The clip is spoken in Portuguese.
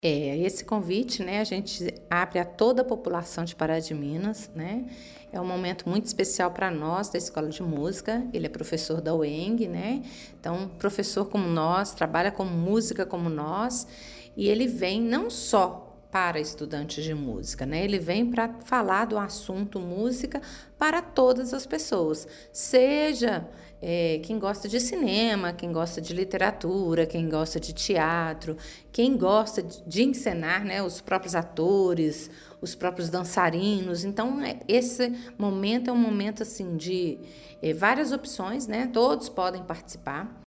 Esse convite, né, a gente abre a toda a população de Pará de Minas, né? É um momento muito especial para nós da Escola de Música. Ele é professor da UENG, né? Então, professor como nós, trabalha com música como nós, e ele vem não só para estudantes de música, né? Ele vem para falar do assunto música para todas as pessoas, seja quem gosta de cinema, quem gosta de literatura, quem gosta de teatro, quem gosta de encenar, né? Os próprios atores, os próprios dançarinos. Então, esse momento é um momento assim de várias opções, né? Todos podem participar.